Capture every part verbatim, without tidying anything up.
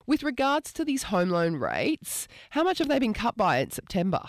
With regards to these home loan rates, how much have they been cut by in September?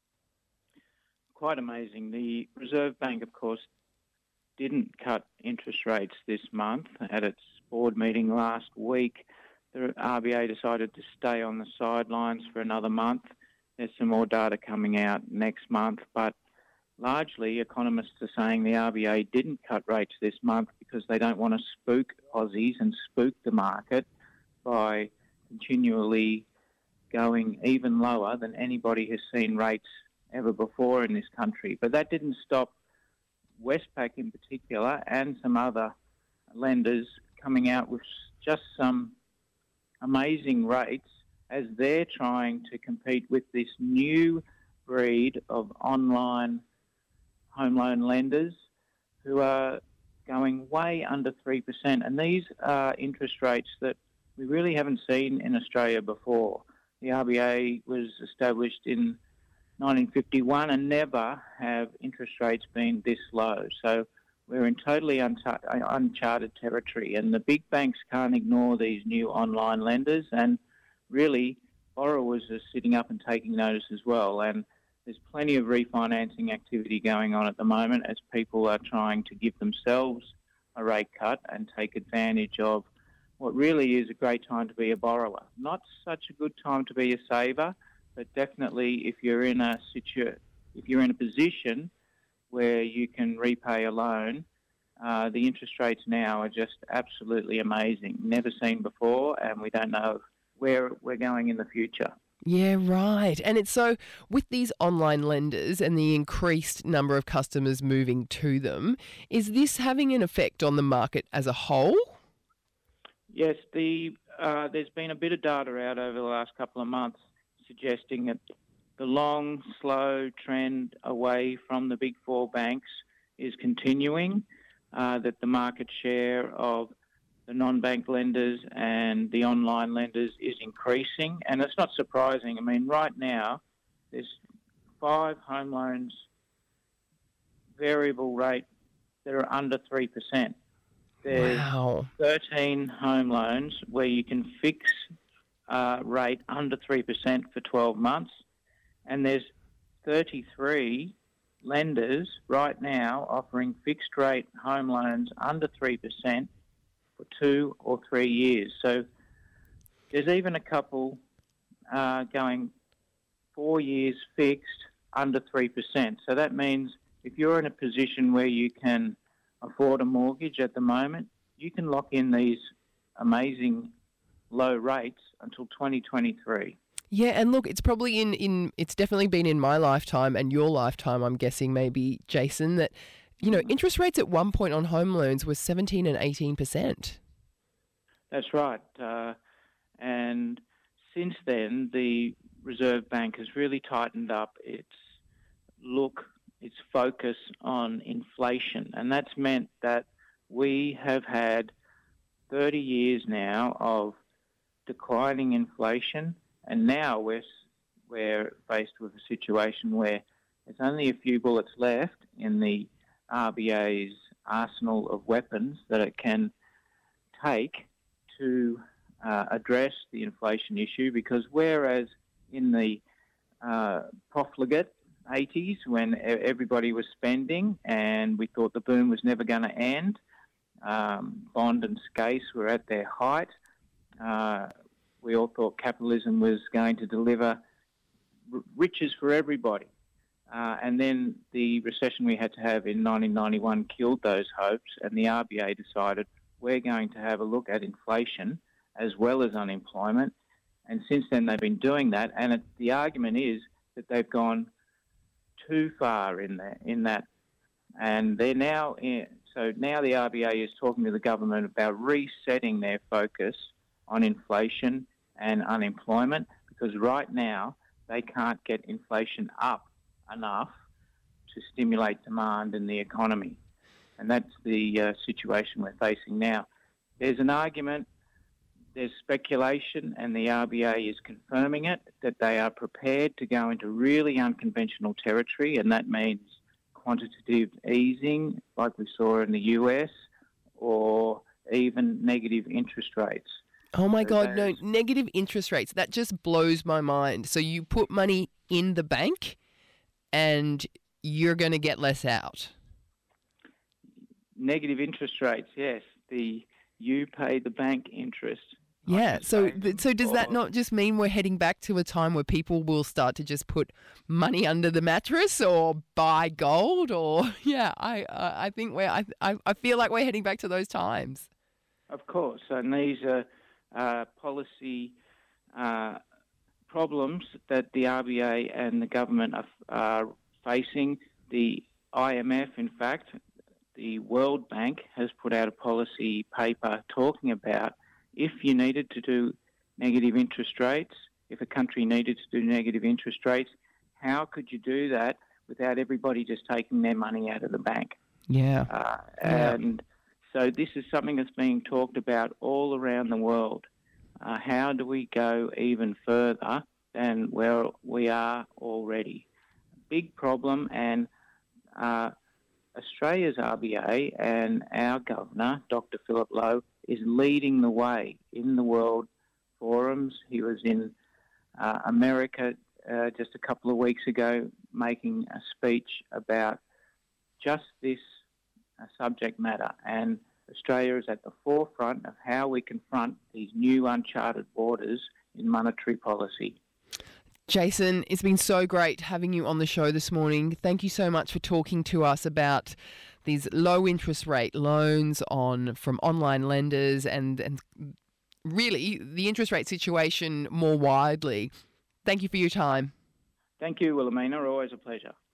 Quite amazing. The Reserve Bank, of course, didn't cut interest rates this month. At its board meeting last week, the R B A decided to stay on the sidelines for another month. There's some more data coming out next month, but largely economists are saying the R B A didn't cut rates this month because they don't want to spook Aussies and spook the market by continually going even lower than anybody has seen rates ever before in this country. But that didn't stop Westpac in particular and some other lenders coming out with just some amazing rates as they're trying to compete with this new breed of online home loan lenders who are going way under three percent. And these are interest rates that we really haven't seen in Australia before. The R B A was established in nineteen fifty-one and never have interest rates been this low. So we're in totally unta- uncharted territory, and the big banks can't ignore these new online lenders, and really borrowers are sitting up and taking notice as well. And there's plenty of refinancing activity going on at the moment as people are trying to give themselves a rate cut and take advantage of what really is a great time to be a borrower. Not such a good time to be a saver, but definitely if you're in a situ- if you're in a position where you can repay a loan, uh, the interest rates now are just absolutely amazing. Never seen before, and we don't know where we're going in the future. Yeah, right. And it's so with these online lenders and the increased number of customers moving to them, is this having an effect on the market as a whole? Yes, the uh, there's been a bit of data out over the last couple of months suggesting that the long, slow trend away from the big four banks is continuing, uh, that the market share of the non-bank lenders and the online lenders is increasing. And it's not surprising. I mean, right now, there's five home loans variable rate that are under three percent. There's Wow. thirteen home loans where you can fix uh, rate under three percent for twelve months. And there's thirty-three lenders right now offering fixed rate home loans under three percent for two or three years. So there's even a couple uh, going four years fixed under three percent. So that means if you're in a position where you can afford a mortgage at the moment, you can lock in these amazing low rates until twenty twenty-three. Yeah, and look, it's probably in, in it's definitely been in my lifetime and your lifetime, I'm guessing maybe, Jason, that, you know, interest rates at one point on home loans were seventeen and eighteen percent. That's right. Uh, and since then, the Reserve Bank has really tightened up its look, its focus on inflation. And that's meant that we have had thirty years now of declining inflation. And now we're, we're faced with a situation where there's only a few bullets left in the R B A's arsenal of weapons that it can take to uh, address the inflation issue, because whereas in the uh, profligate eighties when everybody was spending and we thought the boom was never going to end, um, Bond and Scase were at their height, uh, we all thought capitalism was going to deliver r- riches for everybody. Uh, and then the recession we had to have in nineteen ninety-one killed those hopes, and the R B A decided we're going to have a look at inflation as well as unemployment. And since then they've been doing that, and it, the argument is that they've gone too far in that. In that. And they're now in, so now the R B A is talking to the government about resetting their focus on inflation and unemployment, because right now they can't get inflation up enough to stimulate demand in the economy. And that's the uh, situation we're facing now. There's an argument, there's speculation, and the R B A is confirming it, that they are prepared to go into really unconventional territory, and that means quantitative easing like we saw in the U S, or even negative interest rates. Oh my So God, no, there's- negative interest rates. That just blows my mind. So you put money in the bank and you're going to get less out. Negative interest rates, yes. The you pay the bank interest. I Yeah. can So, say, th- so does that or- not just mean we're heading back to a time where people will start to just put money under the mattress or buy gold? Or yeah, I uh, I think we're I, I I feel like we're heading back to those times. Of course, and these are uh, policy uh, problems that the R B A and the government are, are facing. The I M F, in fact, the World Bank has put out a policy paper talking about if you needed to do negative interest rates, if a country needed to do negative interest rates, how could you do that without everybody just taking their money out of the bank? Yeah. Uh, Yeah. and so this is something that's being talked about all around the world. Uh, how do we go even further than where we are already? Big problem, and uh, Australia's R B A and our governor, Doctor Philip Lowe, is leading the way in the world forums. He was in uh, America uh, just a couple of weeks ago making a speech about just this uh, subject matter, and Australia is at the forefront of how we confront these new uncharted borders in monetary policy. Jason, it's been so great having you on the show this morning. Thank you so much for talking to us about these low interest rate loans on from online lenders and, and really the interest rate situation more widely. Thank you for your time. Thank you, Wilhelmina. Always a pleasure.